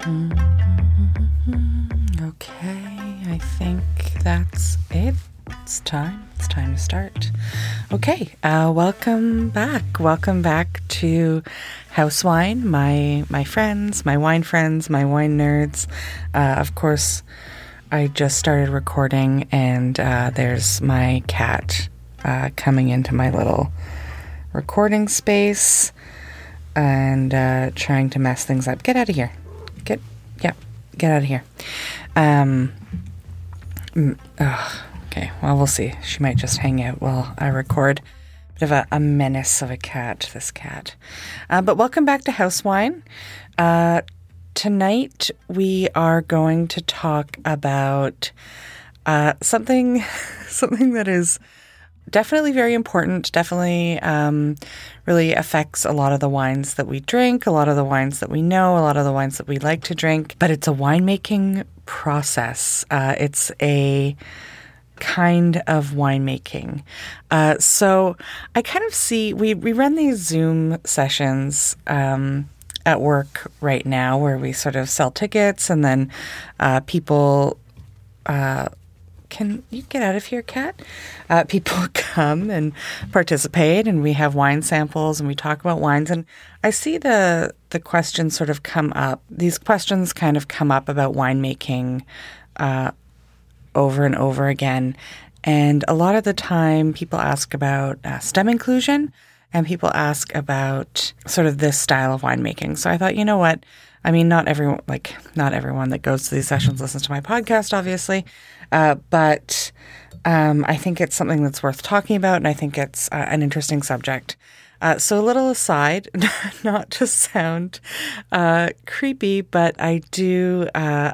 Okay, I think that's it. It's time to start. Okay, welcome back. Welcome back to House Wine, my friends, my wine friends, my wine nerds. Of course, I just started recording, and there's my cat coming into my little recording space and trying to mess things up. Get out of here. Get out of here. Okay, well, we'll see. She might just hang out while I record. Bit of a menace of a cat, this cat. But welcome back to House Wine. Tonight we are going to talk about something that is definitely very important, definitely really affects a lot of the wines that we drink, a lot of the wines that we know, a lot of the wines that we like to drink. But it's a winemaking process. It's a kind of winemaking. So I kind of see, we run these Zoom sessions at work right now where we sort of sell tickets, and then people... Can you get out of here, cat? People come and participate, and we have wine samples, and we talk about wines. And I see the questions sort of come up. These questions kind of come up about winemaking over and over again. And a lot of the time, people ask about stem inclusion, and people ask about sort of this style of winemaking. So I thought, you know what? I mean, not everyone that goes to these sessions listens to my podcast, obviously. But I think it's something that's worth talking about, and I think it's an interesting subject. So a little aside, not to sound creepy, but I do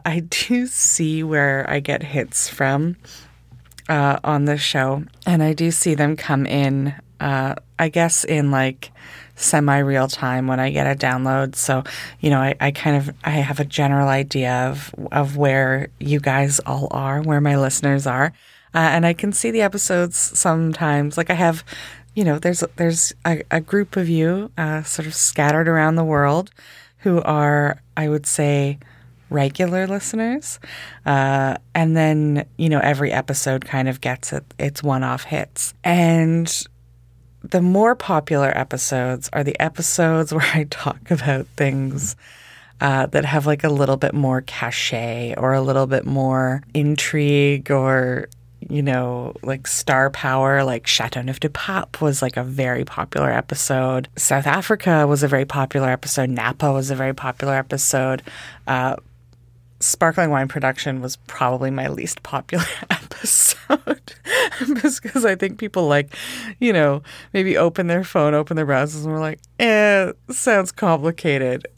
see where I get hits from on this show, and I do see them come in, I guess, in like semi-real time when I get a download. So, you know, I have a general idea of where you guys all are, where my listeners are. And I can see the episodes sometimes. Like I have, you know, there's a group of you sort of scattered around the world who are, I would say, regular listeners. And then, you know, every episode kind of gets its one-off hits. And the more popular episodes are the episodes where I talk about things that have like a little bit more cachet or a little bit more intrigue or, you know, like star power. Like Châteauneuf du Pape was like a very popular episode. South Africa was a very popular episode. Napa was a very popular episode. Sparkling wine production was probably my least popular episode because I think people like, you know, maybe open their phone, open their browsers, and we're like, sounds complicated.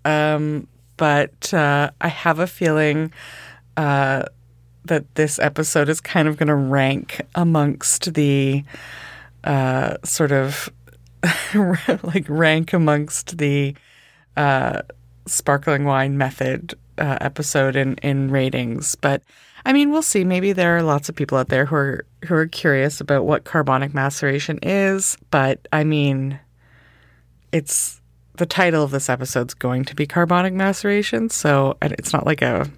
But I have a feeling that this episode is kind of going to rank amongst the sort of like rank amongst the sparkling wine method episode in ratings. But I mean, we'll see. Maybe there are lots of people out there who are curious about what carbonic maceration is. But I mean, it's the title of this episode's going to be carbonic maceration, so it's not a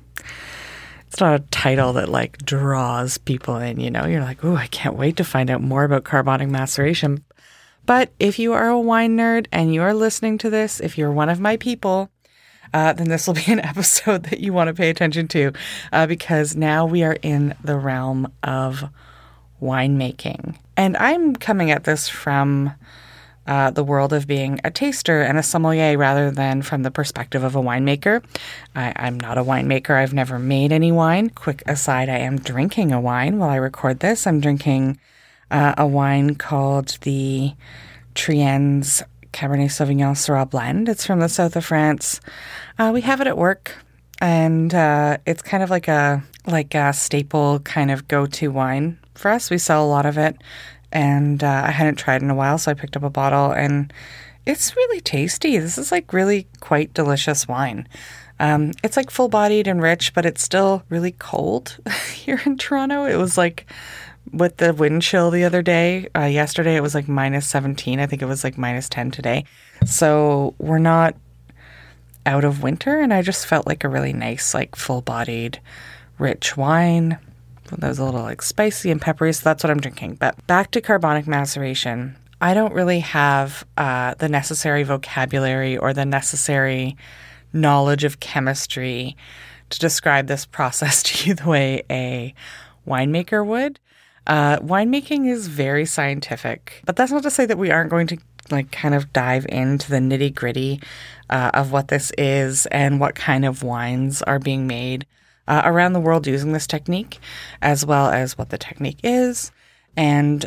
title that like draws people in. You know, you're like, oh, I can't wait to find out more about carbonic maceration. But if you are a wine nerd and you are listening to this, if you're one of my people, then this will be an episode that you want to pay attention to because now we are in the realm of winemaking. And I'm coming at this from the world of being a taster and a sommelier rather than from the perspective of a winemaker. I'm not a winemaker. I've never made any wine. Quick aside, I am drinking a wine while I record this. I'm drinking a wine called the Triennes Cabernet Sauvignon Syrah blend. It's from the south of France. We have it at work, and it's kind of like a staple kind of go-to wine for us. We sell a lot of it, and I hadn't tried in a while, so I picked up a bottle, and it's really tasty. This is like really quite delicious wine. It's like full-bodied and rich, but it's still really cold here in Toronto. It was like with the wind chill the other day. Yesterday it was like -17. I think it was like -10 today. So we're not out of winter, and I just felt like a really nice, like full-bodied, rich wine. That was a little like spicy and peppery, so that's what I'm drinking. But back to carbonic maceration. I don't really have the necessary vocabulary or the necessary knowledge of chemistry to describe this process to you the way a winemaker would. Winemaking is very scientific, but that's not to say that we aren't going to like kind of dive into the nitty gritty of what this is and what kind of wines are being made around the world using this technique, as well as what the technique is and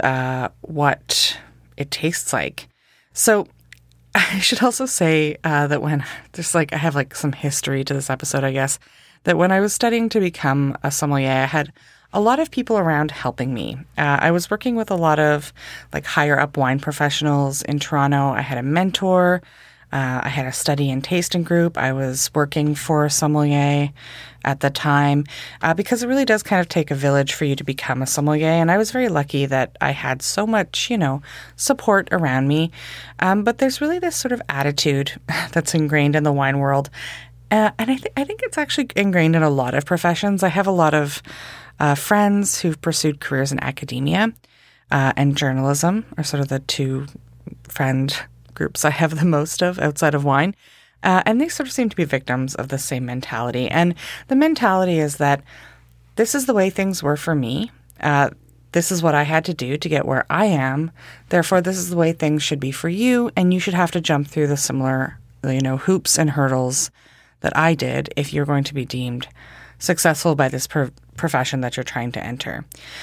what it tastes like. So I should also say that when there's like, I have like some history to this episode, I guess, that when I was studying to become a sommelier, I had a lot of people around helping me. I was working with a lot of like higher up wine professionals in Toronto. I had a mentor. I had a study and tasting group. I was working for a sommelier at the time because it really does kind of take a village for you to become a sommelier. And I was very lucky that I had so much, support around me. But there's really this sort of attitude that's ingrained in the wine world. And I think it's actually ingrained in a lot of professions. I have a lot of friends who've pursued careers in academia and journalism are sort of the two friend groups I have the most of outside of wine. And they sort of seem to be victims of the same mentality. And the mentality is that this is the way things were for me. This is what I had to do to get where I am. Therefore, this is the way things should be for you. And you should have to jump through the similar, hoops and hurdles that I did if you're going to be deemed successful by this profession that you're trying to enter.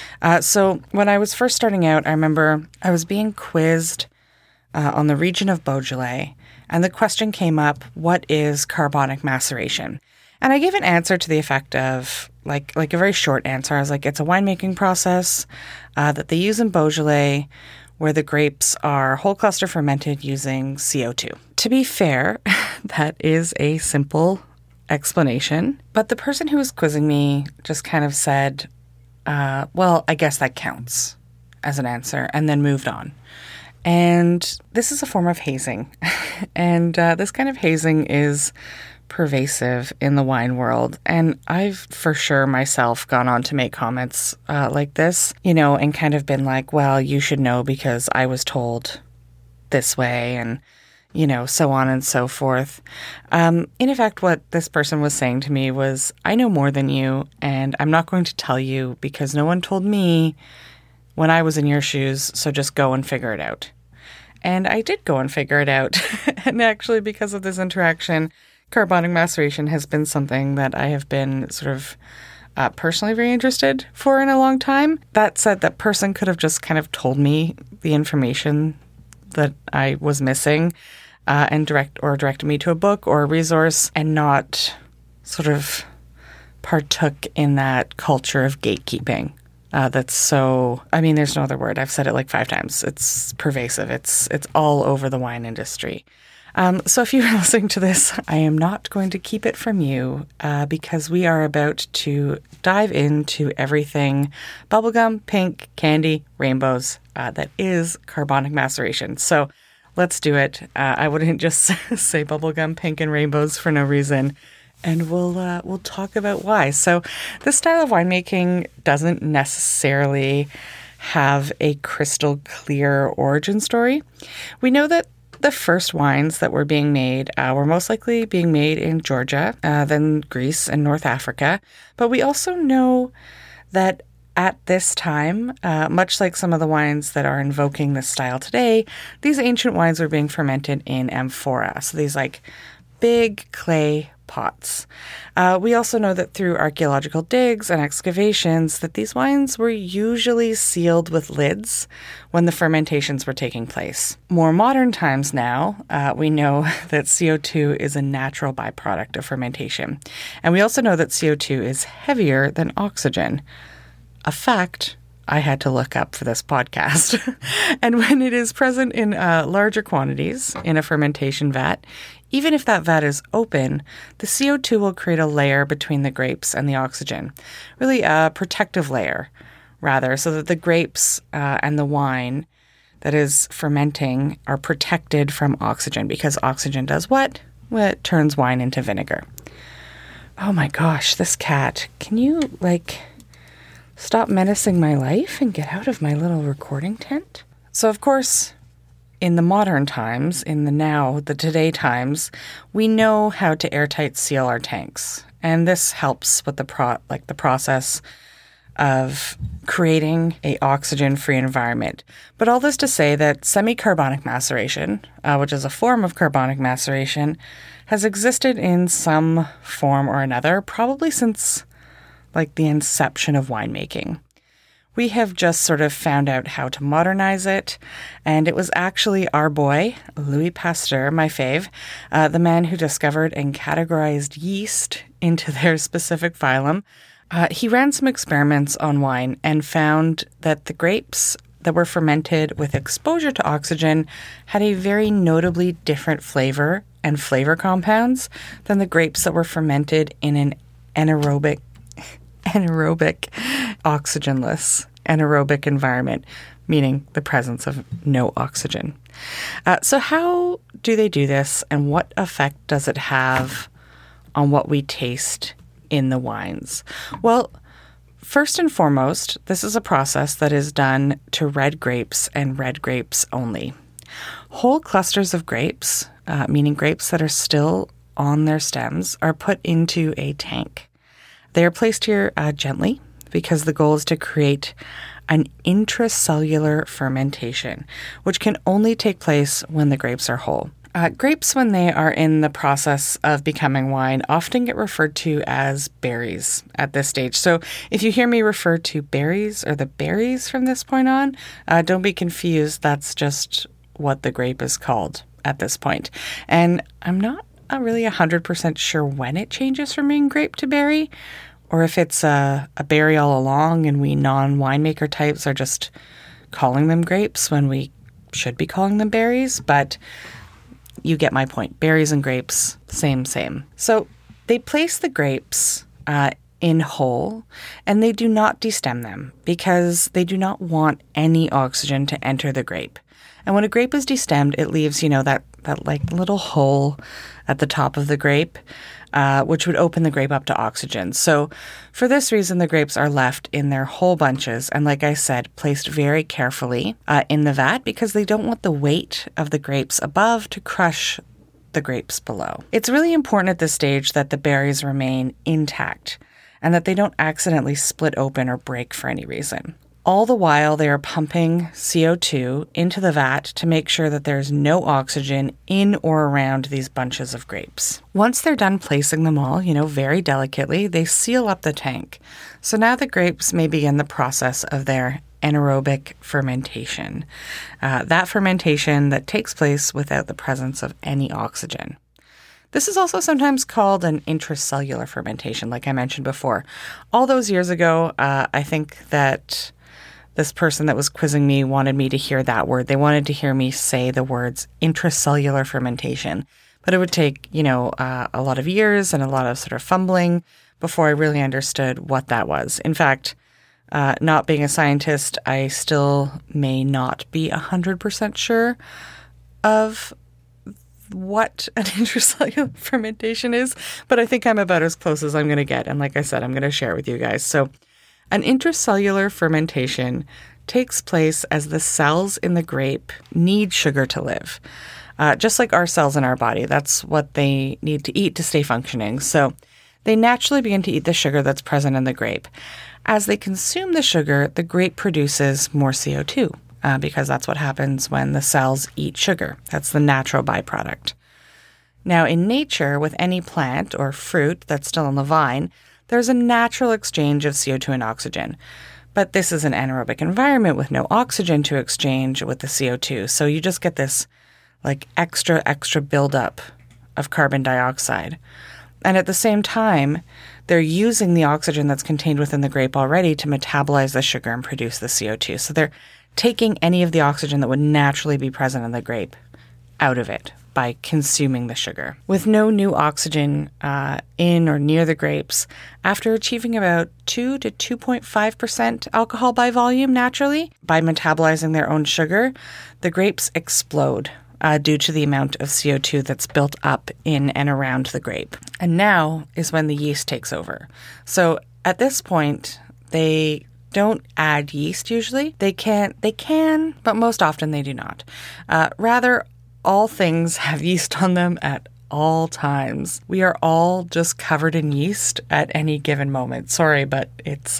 So when I was first starting out, I remember I was being quizzed on the region of Beaujolais, and the question came up, what is carbonic maceration? And I gave an answer to the effect of, like a very short answer. I was like, it's a winemaking process that they use in Beaujolais where the grapes are whole cluster fermented using CO2. To be fair, that is a simple explanation, but the person who was quizzing me just kind of said, well, I guess that counts as an answer, and then moved on. And this is a form of hazing. And this kind of hazing is pervasive in the wine world. And I've for sure myself gone on to make comments like this, and kind of been like, well, you should know because I was told this way and, so on and so forth. In effect, what this person was saying to me was, I know more than you, and I'm not going to tell you because no one told me when I was in your shoes, so just go and figure it out. And I did go and figure it out. And actually, because of this interaction, carbonic maceration has been something that I have been sort of personally very interested for in a long time. That said, that person could have just kind of told me the information that I was missing and directed me to a book or a resource and not sort of partook in that culture of gatekeeping. That's so, there's no other word. I've said it like 5 times. It's pervasive. It's all over the wine industry. So if you're listening to this, I am not going to keep it from you because we are about to dive into everything bubblegum, pink, candy, rainbows that is carbonic maceration. So let's do it. I wouldn't just say bubblegum, pink, and rainbows for no reason. And we'll talk about why. So this style of winemaking doesn't necessarily have a crystal clear origin story. We know that the first wines that were being made were most likely being made in Georgia, then Greece and North Africa. But we also know that at this time, much like some of the wines that are invoking this style today, these ancient wines were being fermented in amphora. So these like big clay pots. We also know that through archaeological digs and excavations that these wines were usually sealed with lids when the fermentations were taking place. More modern times now, we know that CO2 is a natural byproduct of fermentation. And we also know that CO2 is heavier than oxygen. A fact I had to look up for this podcast. And when it is present in larger quantities in a fermentation vat, even if that vat is open, the CO2 will create a layer between the grapes and the oxygen, really a protective layer, rather, so that the grapes and the wine that is fermenting are protected from oxygen because oxygen does what? what turns wine into vinegar. Oh my gosh, this cat. Can you, stop menacing my life and get out of my little recording tent? So, of course, in the modern times, the today times, we know how to airtight seal our tanks. And this helps with the process of creating a oxygen-free environment. But all this to say that semi-carbonic maceration, which is a form of carbonic maceration, has existed in some form or another, probably since the inception of winemaking. We have just sort of found out how to modernize it, and it was actually our boy, Louis Pasteur, my fave, the man who discovered and categorized yeast into their specific phylum. He ran some experiments on wine and found that the grapes that were fermented with exposure to oxygen had a very notably different flavor and flavor compounds than the grapes that were fermented in an anaerobic oxygenless anaerobic environment, meaning the presence of no oxygen. So how do they do this, and what effect does it have on what we taste in the wines? Well, first and foremost, this is a process that is done to red grapes and red grapes only. Whole clusters of grapes, meaning grapes that are still on their stems, are put into a tank. They are placed here gently because the goal is to create an intracellular fermentation, which can only take place when the grapes are whole. Grapes, when they are in the process of becoming wine, often get referred to as berries at this stage. So if you hear me refer to berries or the berries from this point on, don't be confused. That's just what the grape is called at this point. And I'm not really 100% sure when it changes from being grape to berry, or if it's a berry all along and we non-winemaker types are just calling them grapes when we should be calling them berries. But you get my point. Berries and grapes, same. So they place the grapes in whole, and they do not destem them because they do not want any oxygen to enter the grape. And when a grape is destemmed, it leaves, that little hole at the top of the grape, which would open the grape up to oxygen. So for this reason, the grapes are left in their whole bunches and, like I said, placed very carefully in the vat because they don't want the weight of the grapes above to crush the grapes below. It's really important at this stage that the berries remain intact and that they don't accidentally split open or break for any reason. All the while, they are pumping CO2 into the vat to make sure that there's no oxygen in or around these bunches of grapes. Once they're done placing them all, very delicately, they seal up the tank. So now the grapes may begin the process of their anaerobic fermentation. That fermentation that takes place without the presence of any oxygen. This is also sometimes called an intracellular fermentation, like I mentioned before. All those years ago, I think that this person that was quizzing me wanted me to hear that word. They wanted to hear me say the words intracellular fermentation. But it would take, a lot of years and a lot of sort of fumbling before I really understood what that was. In fact, not being a scientist, I still may not be 100% sure of what an intracellular fermentation is, but I think I'm about as close as I'm going to get. And like I said, I'm going to share it with you guys. So an intracellular fermentation takes place as the cells in the grape need sugar to live. Just like our cells in our body, that's what they need to eat to stay functioning. So they naturally begin to eat the sugar that's present in the grape. As they consume the sugar, the grape produces more CO2 because that's what happens when the cells eat sugar. That's the natural byproduct. Now, in nature, with any plant or fruit that's still on the vine, there's a natural exchange of CO2 and oxygen. But this is an anaerobic environment with no oxygen to exchange with the CO2. So you just get this extra buildup of carbon dioxide. And at the same time, they're using the oxygen that's contained within the grape already to metabolize the sugar and produce the CO2. So they're taking any of the oxygen that would naturally be present in the grape out of it by consuming the sugar. With no new oxygen in or near the grapes, after achieving about 2 to 2.5% alcohol by volume naturally, by metabolizing their own sugar, the grapes explode due to the amount of CO2 that's built up in and around the grape. And now is when the yeast takes over. So at this point, they don't add yeast usually. They can, but most often they do not. Rather, all things have yeast on them at all times. We are all just covered in yeast at any given moment. Sorry, but it's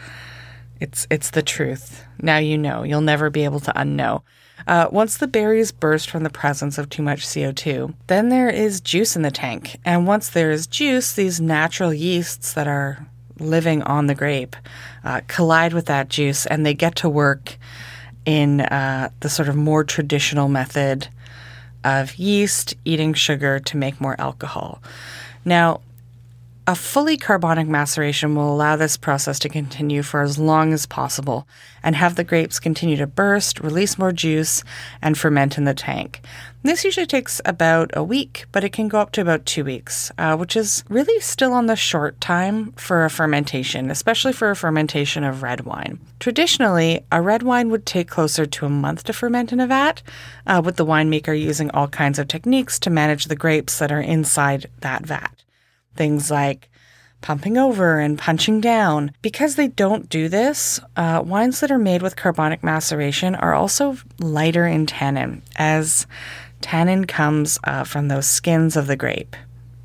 the truth. Now you know. You'll never be able to unknow. Once the berries burst from the presence of too much CO2, then there is juice in the tank. And once there is juice, these natural yeasts that are living on the grape collide with that juice, and they get to work in the sort of more traditional method of yeast eating sugar to make more alcohol. Now, a fully carbonic maceration will allow this process to continue for as long as possible and have the grapes continue to burst, release more juice, and ferment in the tank. This usually takes about a week, but it can go up to about 2 weeks, which is really still on the short time for a fermentation, especially for a fermentation of red wine. Traditionally, a red wine would take closer to a month to ferment in a vat, with the winemaker using all kinds of techniques to manage the grapes that are inside that vat. Things like pumping over and punching down. Because they don't do this, wines that are made with carbonic maceration are also lighter in tannin, as tannin comes from those skins of the grape.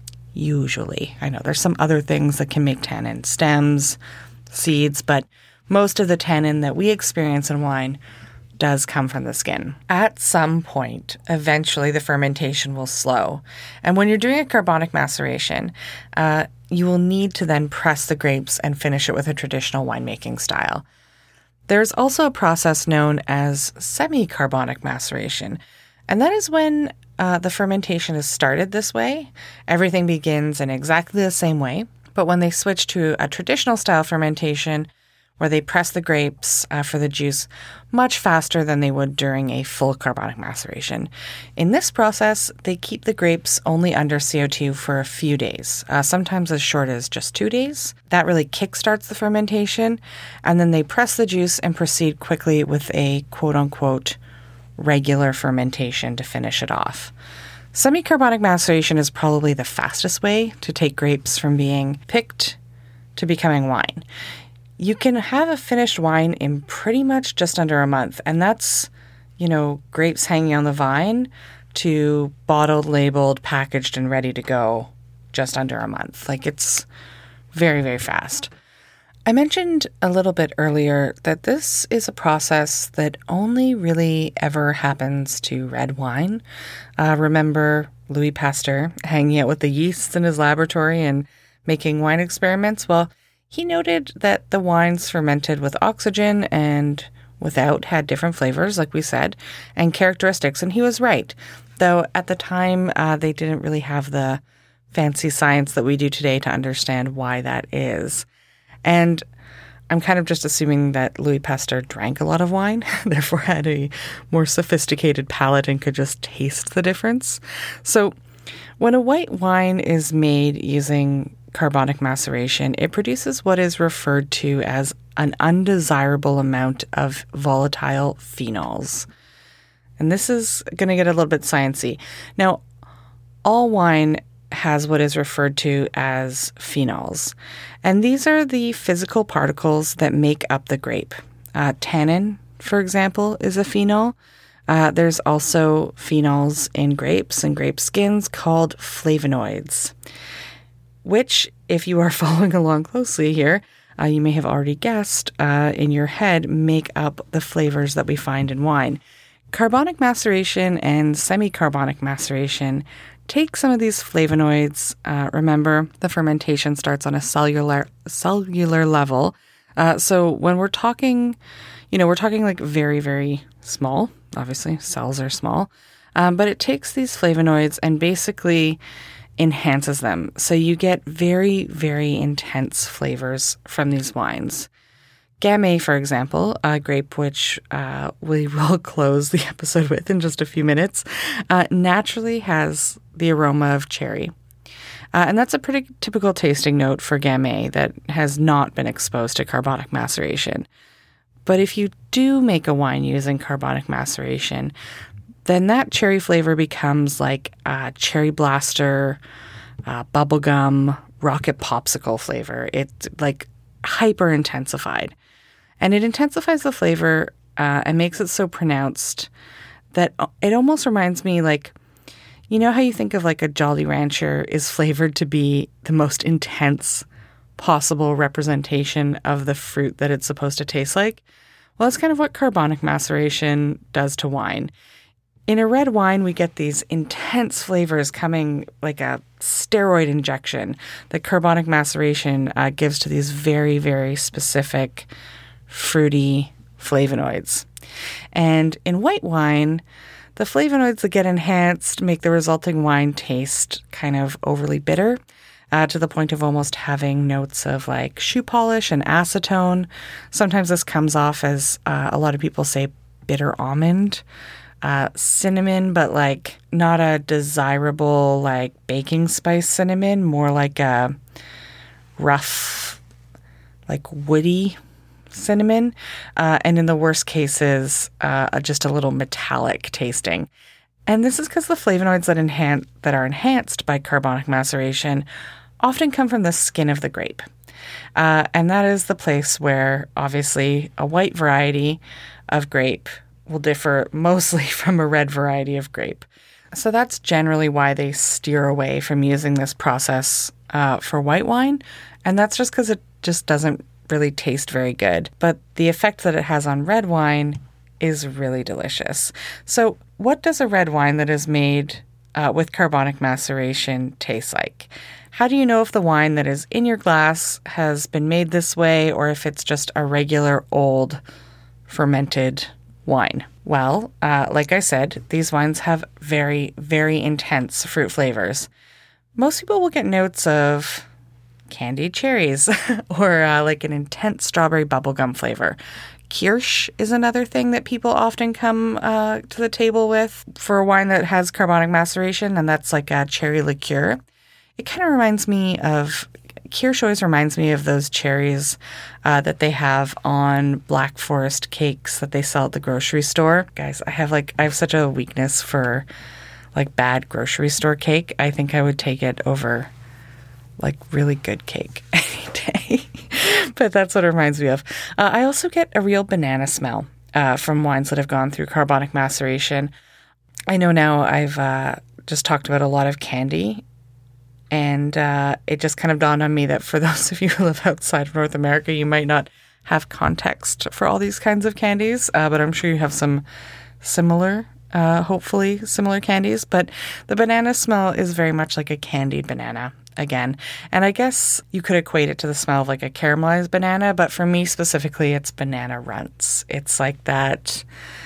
Usually. I know there's some other things that can make tannin, stems, seeds, but most of the tannin that we experience in wine does come from the skin. At some point, eventually the fermentation will slow. And when you're doing a carbonic maceration, you will need to then press the grapes and finish it with a traditional winemaking style. There's also a process known as semi-carbonic maceration, and that is when the fermentation is started this way. Everything begins in exactly the same way, but when they switch to a traditional style fermentation, where they press the grapes for the juice much faster than they would during a full carbonic maceration. In this process, they keep the grapes only under CO2 for a few days, sometimes as short as just 2 days. That really kickstarts the fermentation, and then they press the juice and proceed quickly with a quote-unquote regular fermentation to finish it off. Semi-carbonic maceration is probably the fastest way to take grapes from being picked to becoming wine. You can have a finished wine in pretty much just under a month, and that's, grapes hanging on the vine to bottled, labeled, packaged, and ready to go just under a month. It's very, very fast. I mentioned a little bit earlier that this is a process that only really ever happens to red wine. Remember Louis Pasteur hanging out with the yeasts in his laboratory and making wine experiments? Well, he noted that the wines fermented with oxygen and without had different flavors, like we said, and characteristics, and he was right. Though at the time, they didn't really have the fancy science that we do today to understand why that is. And I'm kind of just assuming that Louis Pasteur drank a lot of wine, therefore had a more sophisticated palate and could just taste the difference. So when a white wine is made using carbonic maceration, it produces what is referred to as an undesirable amount of volatile phenols. And this is going to get a little bit sciencey. Now, all wine has what is referred to as phenols. And these are the physical particles that make up the grape. Tannin, for example, is a phenol. There's also phenols in grapes and grape skins called flavonoids, which, if you are following along closely here, you may have already guessed in your head, make up the flavors that we find in wine. Carbonic maceration and semi-carbonic maceration take some of these flavonoids. Remember, the fermentation starts on a cellular level. So when we're talking, we're talking like very, very small. Obviously, cells are small. But it takes these flavonoids and basically enhances them. So you get very, very intense flavors from these wines. Gamay, for example, a grape which we will close the episode with in just a few minutes, naturally has the aroma of cherry. And that's a pretty typical tasting note for Gamay that has not been exposed to carbonic maceration. But if you do make a wine using carbonic maceration, then that cherry flavor becomes like cherry blaster, bubblegum, rocket popsicle flavor. It's like hyper intensified. And it intensifies the flavor and makes it so pronounced that it almost reminds me like, you know how you think of like a Jolly Rancher is flavored to be the most intense possible representation of the fruit that it's supposed to taste like? Well, that's kind of what carbonic maceration does to wine. In a red wine, we get these intense flavors coming like a steroid injection that carbonic maceration gives to these very, very specific fruity flavonoids. And in white wine, the flavonoids that get enhanced make the resulting wine taste kind of overly bitter, to the point of almost having notes of like shoe polish and acetone. Sometimes this comes off as, a lot of people say, bitter almond. Cinnamon, but like not a desirable like baking spice cinnamon, more like a rough, like woody cinnamon. And in the worst cases, just a little metallic tasting. And this is because the flavonoids that are enhanced by carbonic maceration often come from the skin of the grape. And that is the place where obviously a white variety of grape will differ mostly from a red variety of grape. So that's generally why they steer away from using this process for white wine. And that's just because it just doesn't really taste very good. But the effect that it has on red wine is really delicious. So what does a red wine that is made with carbonic maceration taste like? How do you know if the wine that is in your glass has been made this way or if it's just a regular old fermented wine? Well, like I said, these wines have very, very intense fruit flavors. Most people will get notes of candied cherries or like an intense strawberry bubblegum flavor. Kirsch is another thing that people often come to the table with for a wine that has carbonic maceration, and that's like a cherry liqueur. It kind of reminds me of Kirsch always reminds me of those cherries that they have on Black Forest cakes that they sell at the grocery store. Guys, I have such a weakness for like bad grocery store cake. I think I would take it over like really good cake any day. But that's what it reminds me of. I also get a real banana smell from wines that have gone through carbonic maceration. I know now I've just talked about a lot of candy. And it just kind of dawned on me that for those of you who live outside of North America, you might not have context for all these kinds of candies, but I'm sure you have some similar, hopefully similar candies. But the banana smell is very much like a candied banana again. And I guess you could equate it to the smell of like a caramelized banana, but for me specifically, it's banana runts. It's like that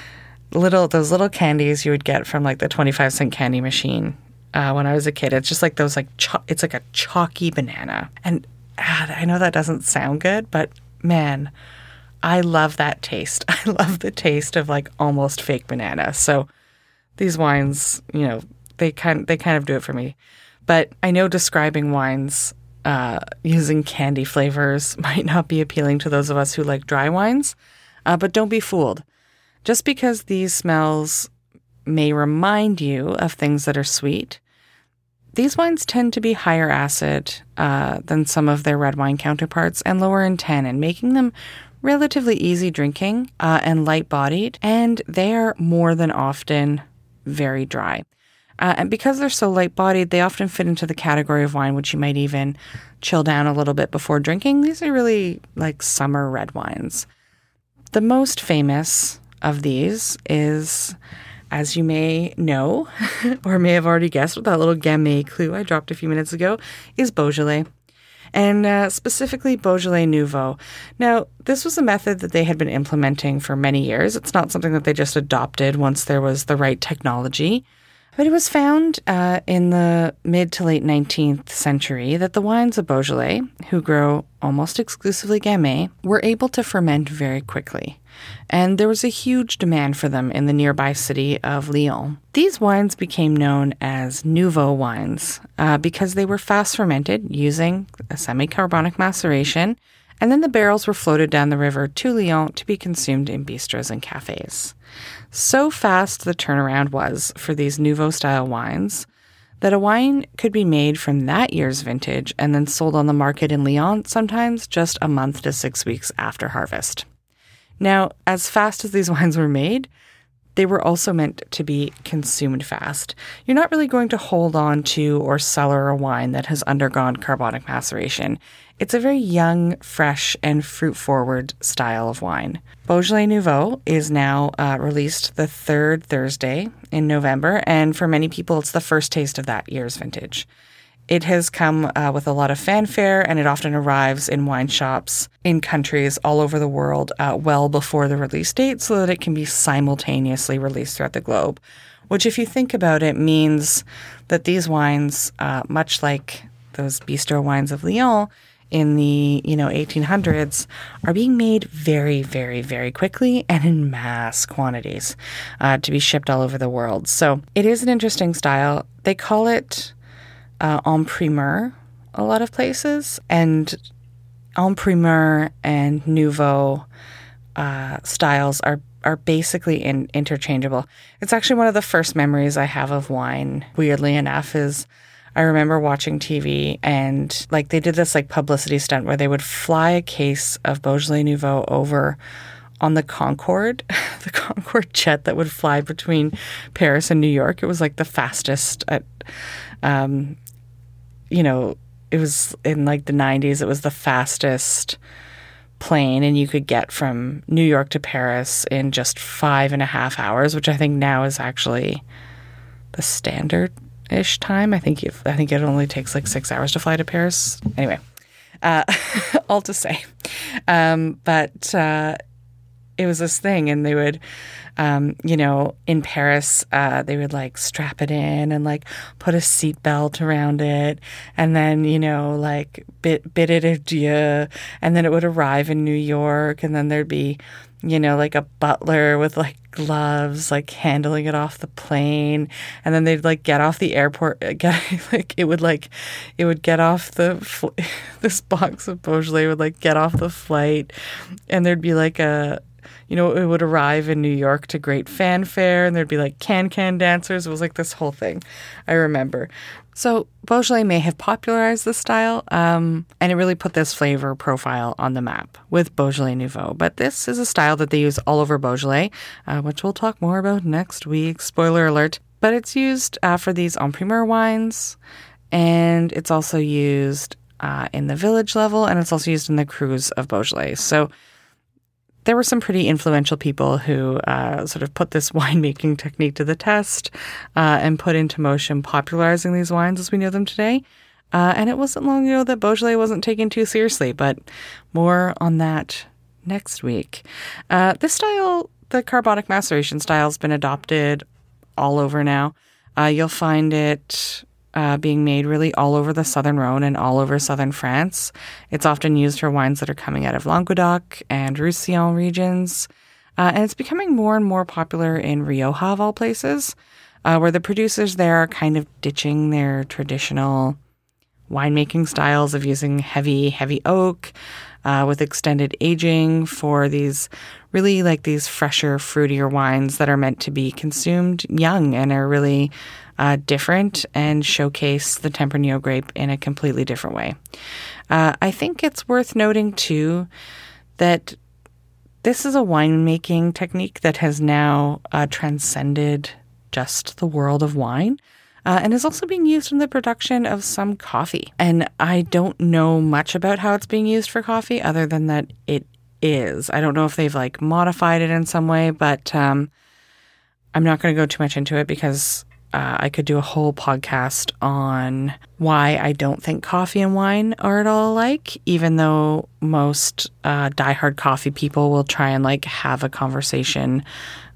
those little candies you would get from like the 25-cent candy machine. When I was a kid, it's just like those it's like a chalky banana. And I know that doesn't sound good, but man, I love that taste. I love the taste of like almost fake banana. So these wines, you know, they kind of do it for me. But I know describing wines using candy flavors might not be appealing to those of us who like dry wines, but don't be fooled. Just because these smells may remind you of things that are sweet, these wines tend to be higher acid than some of their red wine counterparts and lower in tannin, making them relatively easy drinking and light-bodied, and they are more than often very dry. And because they're so light-bodied, they often fit into the category of wine which you might even chill down a little bit before drinking. These are really like summer red wines. The most famous of these is, as you may know, or may have already guessed with that little Gamay clue I dropped a few minutes ago, is Beaujolais. And specifically Beaujolais Nouveau. Now, this was a method that they had been implementing for many years. It's not something that they just adopted once there was the right technology. But it was found in the mid to late 19th century that the wines of Beaujolais, who grow almost exclusively Gamay, were able to ferment very quickly. And there was a huge demand for them in the nearby city of Lyon. These wines became known as Nouveau wines because they were fast fermented using a semi-carbonic maceration And then the barrels were floated down the river to Lyon to be consumed in bistros and cafes. So fast the turnaround was for these Nouveau-style wines that a wine could be made from that year's vintage and then sold on the market in Lyon sometimes just a month to 6 weeks after harvest. Now, as fast as these wines were made, they were also meant to be consumed fast. You're not really going to hold on to or cellar a wine that has undergone carbonic maceration. It's a very young, fresh, and fruit-forward style of wine. Beaujolais Nouveau is now released the third Thursday in November, and for many people, it's the first taste of that year's vintage. It has come with a lot of fanfare, and it often arrives in wine shops in countries all over the world well before the release date so that it can be simultaneously released throughout the globe, which, if you think about it, means that these wines, much like those bistro wines of Lyon in the 1800s, are being made very, very, very quickly and in mass quantities to be shipped all over the world. So it is an interesting style. They call it en primeur a lot of places, and en primeur and nouveau styles are basically interchangeable. It's actually one of the first memories I have of wine, weirdly enough, is I remember watching TV and they did this publicity stunt where they would fly a case of Beaujolais Nouveau over on the Concorde, the Concorde jet that would fly between Paris and New York. It was the fastest at, it was in the 90s, it was the fastest plane, and you could get from New York to Paris in just 5.5 hours, which I think now is actually the standard-ish time. I think it only takes 6 hours to fly to Paris. Anyway, all to say. But it was this thing, and they would, in Paris, they would strap it in and put a seatbelt around it, and then bid it adieu, and then it would arrive in New York, and then there'd be a butler with gloves handling it off the plane, and then they'd get off the airport, it would get off this box of Beaujolais would get off the flight, and there'd be it would arrive in New York to great fanfare, and there'd be can dancers. It was this whole thing, I remember. So Beaujolais may have popularized this style, and it really put this flavor profile on the map with Beaujolais Nouveau. But this is a style that they use all over Beaujolais, which we'll talk more about next week. Spoiler alert. But it's used for these en primeur wines, and it's also used in the village level, and it's also used in the crus of Beaujolais. So there were some pretty influential people who sort of put this winemaking technique to the test and put into motion popularizing these wines as we know them today. And it wasn't long ago that Beaujolais wasn't taken too seriously, but more on that next week. This style, the carbonic maceration style, has been adopted all over now. You'll find it being made really all over the Southern Rhone and all over southern France. It's often used for wines that are coming out of Languedoc and Roussillon regions. And it's becoming more and more popular in Rioja, of all places, where the producers there are kind of ditching their traditional winemaking styles of using heavy oak with extended aging for these really these fresher, fruitier wines that are meant to be consumed young and are really different and showcase the Tempranillo grape in a completely different way. I think it's worth noting, too, that this is a winemaking technique that has now transcended just the world of wine and is also being used in the production of some coffee. And I don't know much about how it's being used for coffee other than that it is. I don't know if they've modified it in some way, but I'm not going to go too much into it because I could do a whole podcast on why I don't think coffee and wine are at all alike, even though most diehard coffee people will try and have a conversation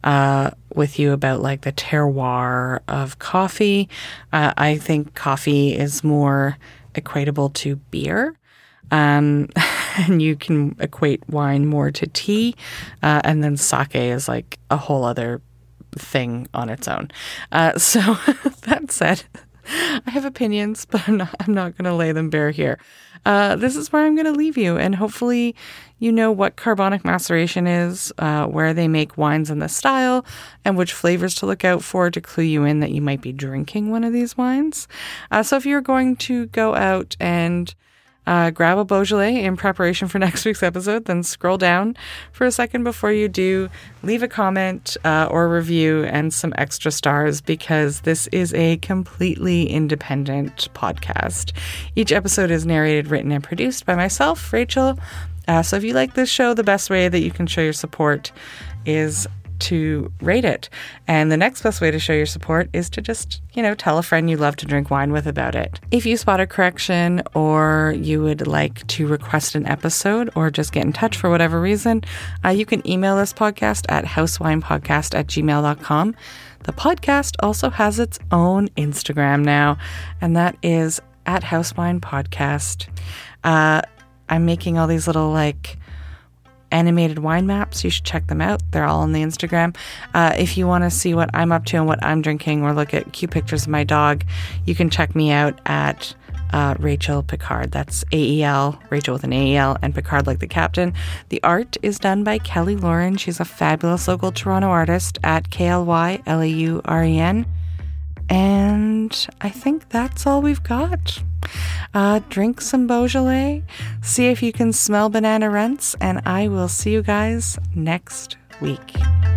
with you about the terroir of coffee. I think coffee is more equatable to beer. And you can equate wine more to tea. And then sake is a whole other thing on its own. So that said, I have opinions, but I'm not going to lay them bare here. This is where I'm going to leave you, and hopefully you know what carbonic maceration is, where they make wines in this style, and which flavors to look out for to clue you in that you might be drinking one of these wines. So if you're going to go out and grab a Beaujolais in preparation for next week's episode, then scroll down for a second before you do. Leave a comment or review and some extra stars, because this is a completely independent podcast. Each episode is narrated, written, and produced by myself, Rachel. So if you like this show, the best way that you can show your support is to rate it. And the next best way to show your support is to just, tell a friend you love to drink wine with about it. If you spot a correction, or you would like to request an episode, or just get in touch for whatever reason, you can email this podcast at housewinepodcast@gmail.com. The podcast also has its own Instagram now, and that is at housewinepodcast. I'm making all these little animated wine maps. You should check them out. They're all on the Instagram. If you want to see what I'm up to and what I'm drinking, or look at cute pictures of my dog, you can check me out at Rachel Picard. That's AEL, Rachel with an AEL, and Picard like the captain. The art is done by Kelly Lauren. She's a fabulous local Toronto artist at KLYLAUREN. And I think that's all we've got. Drink some Beaujolais, see if you can smell banana rents, and I will see you guys next week.